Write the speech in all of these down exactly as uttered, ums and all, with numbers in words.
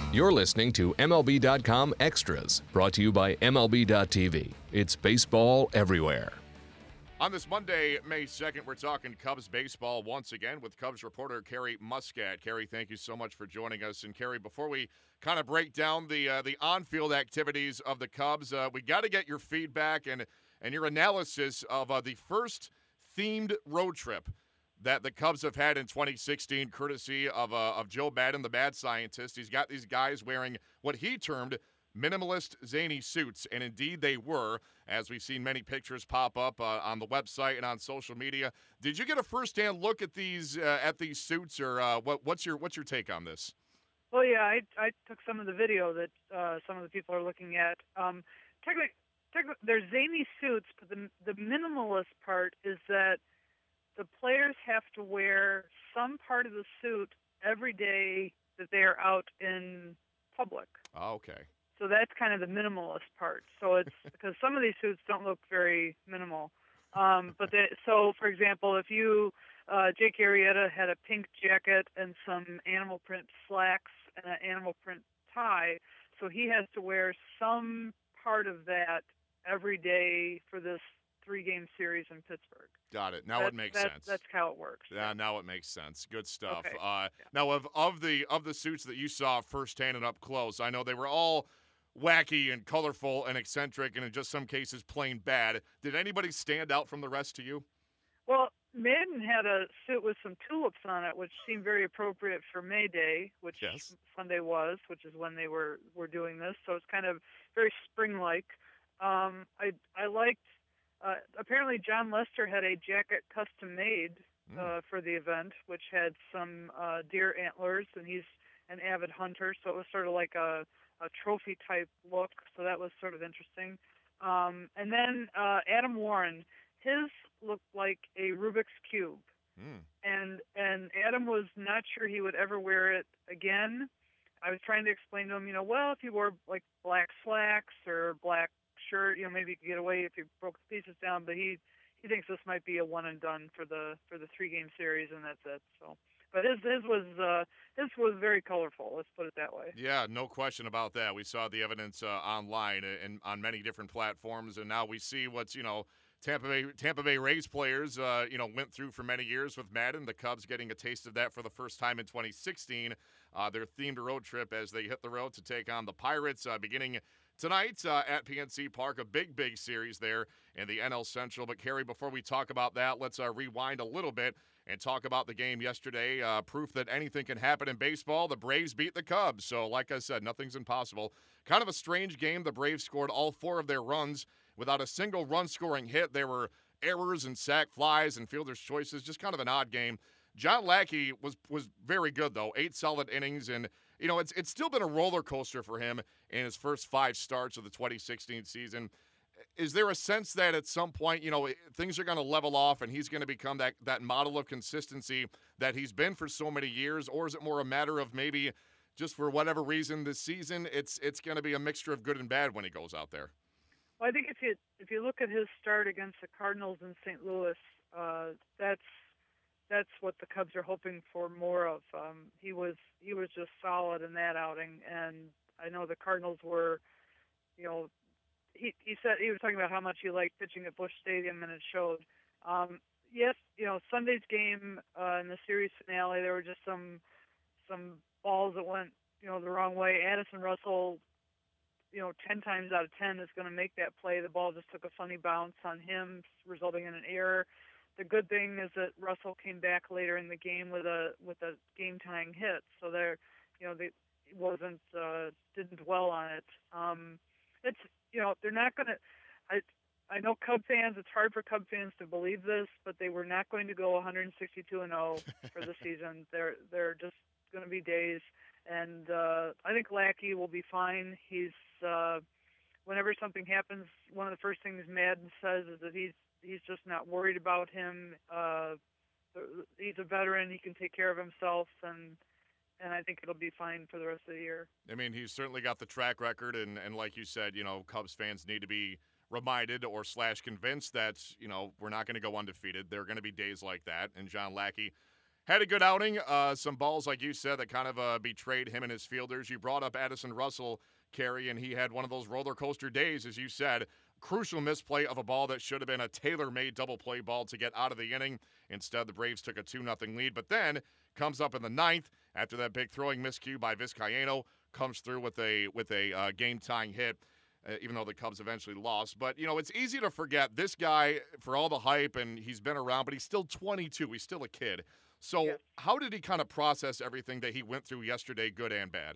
You're listening to M L B dot com Extras, brought to you by M L B dot T V. It's baseball everywhere. On this Monday, May second, we're talking Cubs baseball once again with Cubs reporter Carrie Muscat. Carrie, thank you so much for joining us. And Carrie, before we kind of break down the uh, the on-field activities of the Cubs, uh, we got to get your feedback and and your analysis of uh, the first themed road trip that the Cubs have had in twenty sixteen, courtesy of uh, of Joe Maddon, the mad scientist. He's got these guys wearing what he termed minimalist zany suits, and indeed they were, as we've seen many pictures pop up uh, on the website and on social media. Did you get a first-hand look at these uh, at these suits, or uh, what, what's your what's your take on this? Well, yeah, I I took some of the video that uh, some of the people are looking at. Um, technically, technically, they're zany suits, but the the minimalist part is that the players have to wear some part of the suit every day that they are out in public. Oh, okay. So that's kind of the minimalist part. So it's because some of these suits don't look very minimal. Um, but they, so, for example, if you, uh, Jake Arrieta had a pink jacket and some animal print slacks and an animal print tie, so he has to wear some part of that every day for this three-game series in Pittsburgh. Got it. Now that, it makes that, sense. That's how it works. Yeah, now it makes sense. Good stuff. Okay. Uh, yeah. Now, of of the of the suits that you saw firsthand and up close, I know they were all wacky and colorful and eccentric, and in just some cases plain bad. Did anybody stand out from the rest to you? Well, Maddon had a suit with some tulips on it, which seemed very appropriate for May Day, which yes. Sunday was, which is when they were, were doing this. So it's kind of very spring-like. Um, I I liked. Uh, apparently, John Lester had a jacket custom made uh, mm. for the event, which had some uh, deer antlers, and he's an avid hunter, so it was sort of like a, a trophy type look. So that was sort of interesting. Um, and then uh, Adam Warren, his looked like a Rubik's cube, mm. and and Adam was not sure he would ever wear it again. I was trying to explain to him, you know, well, if you wore like black slacks or black shirt, you know, maybe you could get away if you broke the pieces down, but he he thinks this might be a one and done for the for the three game series, and that's it. So, but his his was uh, his was very colorful. Let's put it that way. Yeah, no question about that. We saw the evidence uh, online and on many different platforms, and now we see what's you know Tampa Bay Tampa Bay Rays players uh, you know went through for many years with Maddon. The Cubs getting a taste of that for the first time in twenty sixteen. Uh, their themed road trip as they hit the road to take on the Pirates, uh, beginning tonight uh, at P N C Park, a big, big series there in the N L Central. But, Carrie, before we talk about that, let's uh, rewind a little bit and talk about the game yesterday. Uh, proof that anything can happen in baseball. The Braves beat the Cubs. So, like I said, nothing's impossible. Kind of a strange game. The Braves scored all four of their runs without a single run-scoring hit. There were errors and sac flies and fielder's choices. Just kind of an odd game. John Lackey was was very good, though. Eight solid innings, and you know it's it's still been a roller coaster for him in his first five starts of the twenty sixteen season. Is there a sense that at some point, you know, things are going to level off and he's going to become that that model of consistency that he's been for so many years, or is it more a matter of maybe just for whatever reason this season it's it's going to be a mixture of good and bad when he goes out there? Well, I think if you if you look at his start against the Cardinals in Saint Louis, uh, that's That's what the Cubs are hoping for more of. Um, he was he was just solid in that outing, and I know the Cardinals were, you know, he he said he was talking about how much he liked pitching at Busch Stadium, and it showed. Um, yes, you know, Sunday's game uh, in the series finale, there were just some some balls that went you know the wrong way. Addison Russell, you know, ten times out of ten is going to make that play. The ball just took a funny bounce on him, resulting in an error. The good thing is that Russell came back later in the game with a with a game tying hit, so there, you know, they wasn't uh, didn't dwell on it. Um, it's you know they're not going to. I I know Cub fans. It's hard for Cub fans to believe this, but they were not going to go one hundred sixty-two and oh for the season. They're they're just going to be days, and uh, I think Lackey will be fine. He's uh, whenever something happens, one of the first things Maddon says is that he's He's just not worried about him. Uh, he's a veteran. He can take care of himself, and and I think it'll be fine for the rest of the year. I mean, he's certainly got the track record, and, and like you said, you know, Cubs fans need to be reminded or slash convinced that, you know, we're not going to go undefeated. There are going to be days like that, and John Lackey Had a good outing. Uh, some balls, like you said, that kind of uh, betrayed him and his fielders. You brought up Addison Russell, Carey, and he had one of those roller coaster days, as you said. Crucial misplay of a ball that should have been a tailor-made double play ball to get out of the inning. Instead, the Braves took a two nothing lead. But then comes up in the ninth after that big throwing miscue by Vizcaino, comes through with a with a uh, game-tying hit. Uh, even though the Cubs eventually lost. But, you know, it's easy to forget this guy, for all the hype, and he's been around, but he's still twenty-two. He's still a kid. So Yes. how did he kind of process everything that he went through yesterday, good and bad?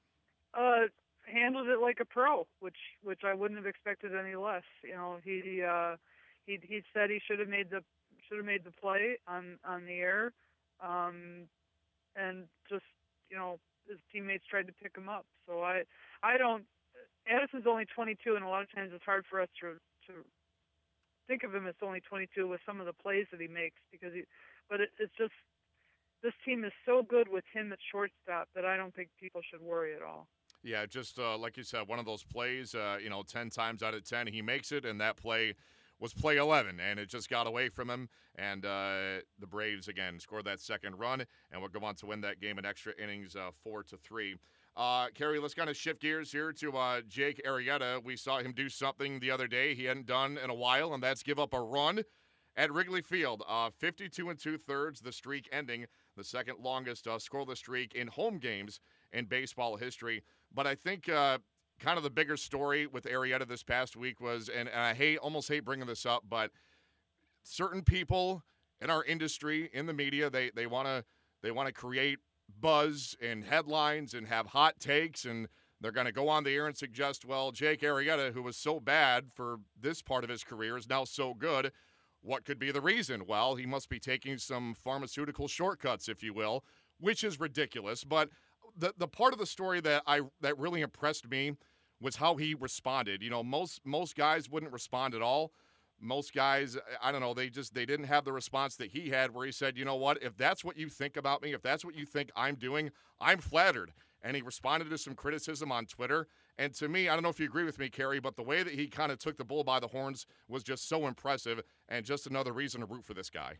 Uh, handled it like a pro, which which I wouldn't have expected any less. You know, he uh, he he said he should have made the should have made the play on on the air, um, and just you know his teammates tried to pick him up. So I I don't. Addison's only twenty-two, and a lot of times it's hard for us to to think of him as only twenty-two with some of the plays that he makes because he. But it, it's just this team is so good with him at shortstop that I don't think people should worry at all. Yeah, just uh, like you said, one of those plays, uh, you know, ten times out of ten, he makes it, and that play was play eleven, and it just got away from him, and uh, the Braves, again, scored that second run, and will go on to win that game in extra innings, uh, four to three. Uh, Carey, let's kind of shift gears here to uh, Jake Arrieta. We saw him do something the other day he hadn't done in a while, and that's give up a run at Wrigley Field. Uh, fifty-two and two-thirds, the streak ending, the second longest uh, scoreless streak in home games in baseball history. But I think uh, kind of the bigger story with Arrieta this past week was, and, and I hate, almost hate bringing this up, but certain people in our industry, in the media, they they want to they want to create buzz and headlines and have hot takes, and they're going to go on the air and suggest, well, Jake Arrieta, who was so bad for this part of his career, is now so good. What could be the reason? Well, he must be taking some pharmaceutical shortcuts, if you will, which is ridiculous. But the the part of the story that I that really impressed me was how he responded. You know, most most guys wouldn't respond at all. Most guys, I don't know, they just they didn't have the response that he had where he said, you know what, if that's what you think about me, if that's what you think I'm doing, I'm flattered. And he responded to some criticism on Twitter. And to me, I don't know if you agree with me, Carey, but the way that he kind of took the bull by the horns was just so impressive and just another reason to root for this guy.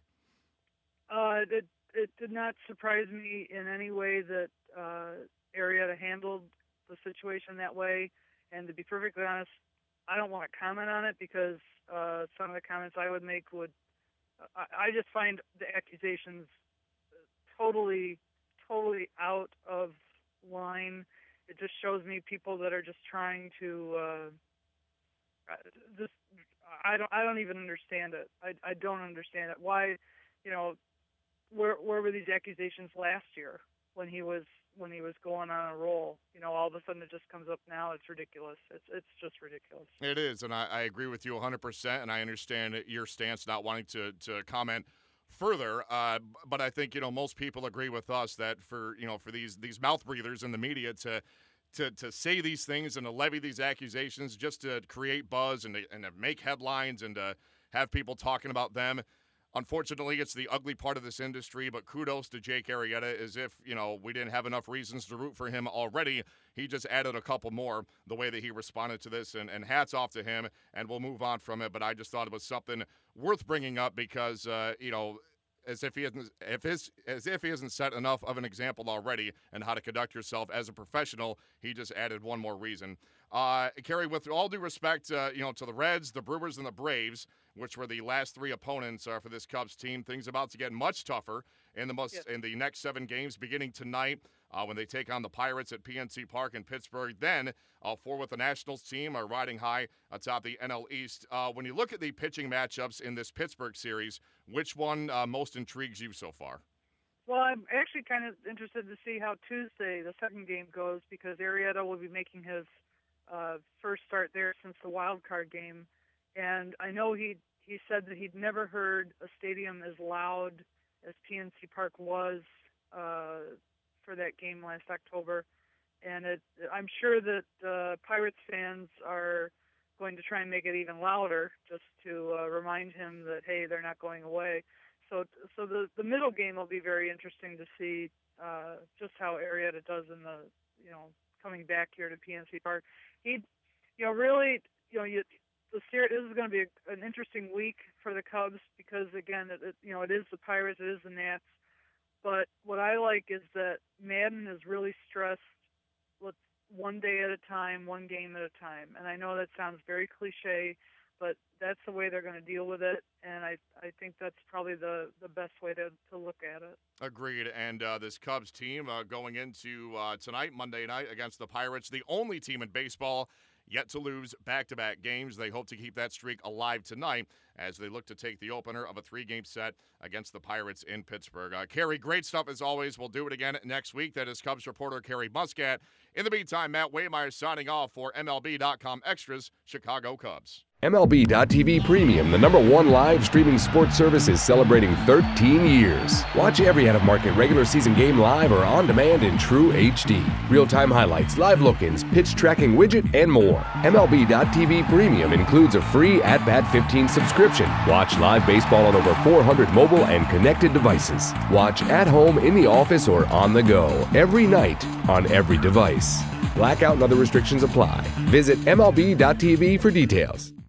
Uh, it, it did not surprise me in any way that uh, Arrieta handled the situation that way. And to be perfectly honest, I don't want to comment on it because uh, some of the comments I would make would, I, I just find the accusations totally, totally out of line. It just shows me people that are just trying to, uh, just, I don't, I don't even understand it. I, I don't understand it. Why, you know, where, where were these accusations last year when he was, when he was going on a roll? You know, all of a sudden it just comes up now. It's ridiculous. It's it's just ridiculous. It is, and I, I agree with you one hundred percent, and I understand your stance not wanting to, to comment further, uh, but I think, you know, most people agree with us that for, you know, for these these mouth breathers in the media to to to say these things and to levy these accusations just to create buzz and to, and to make headlines and to have people talking about them. Unfortunately, it's the ugly part of this industry, but kudos to Jake Arrieta, as if, you know, we didn't have enough reasons to root for him already. He just added a couple more the way that he responded to this, and, and hats off to him, and we'll move on from it. But I just thought it was something worth bringing up because, uh, you know, as if he hasn't, if his, as if he hasn't set enough of an example already and how to conduct yourself as a professional, he just added one more reason. Uh, Carey, with all due respect, uh, you know, to the Reds, the Brewers, and the Braves, which were the last three opponents uh, for this Cubs team, things about to get much tougher in the most Yes. in the next seven games, beginning tonight uh, when they take on the Pirates at P N C Park in Pittsburgh. Then, uh, four with the Nationals team are riding high atop the N L East. Uh, when you look at the pitching matchups in this Pittsburgh series, which one uh, most intrigues you so far? Well, I'm actually kind of interested to see how Tuesday, the second game, goes because Arrieta will be making his uh, first start there since the wild card game. And I know he he said that he'd never heard a stadium as loud as P N C Park was uh, for that game last October. And it, I'm sure that uh, Pirates fans are going to try and make it even louder just to uh, remind him that, hey, they're not going away. So so the, the middle game will be very interesting to see uh, just how Arrieta does in the, you know, coming back here to P N C Park. He, you know, really, you know, you, the series, this is going to be a, an interesting week for the Cubs because, again, it, it, you know, it is the Pirates, it is the Nats. But what I like is that Madden is really stressed, let's one day at a time, one game at a time. And I know that sounds very cliche, but that's the way they're going to deal with it, and I, I think that's probably the, the best way to, to look at it. Agreed. And uh, this Cubs team uh, going into uh, tonight, Monday night, against the Pirates, the only team in baseball yet to lose back-to-back games. They hope to keep that streak alive tonight as they look to take the opener of a three-game set against the Pirates in Pittsburgh. Uh, Carrie, great stuff as always. We'll do it again next week. That is Cubs reporter Carrie Muscat. In the meantime, Matt Waymeyer signing off for M L B dot com Extras, Chicago Cubs. M L B dot T V Premium, the number one live streaming sports service, is celebrating thirteen years. Watch every out-of-market regular season game live or on demand in true H D. Real-time highlights, live look-ins, pitch tracking widget, and more. M L B dot T V Premium includes a free At Bat fifteen subscription. Watch live baseball on over four hundred mobile and connected devices. Watch at home, in the office, or on the go every night on every device. Blackout and other restrictions apply. Visit M L B dot T V for details.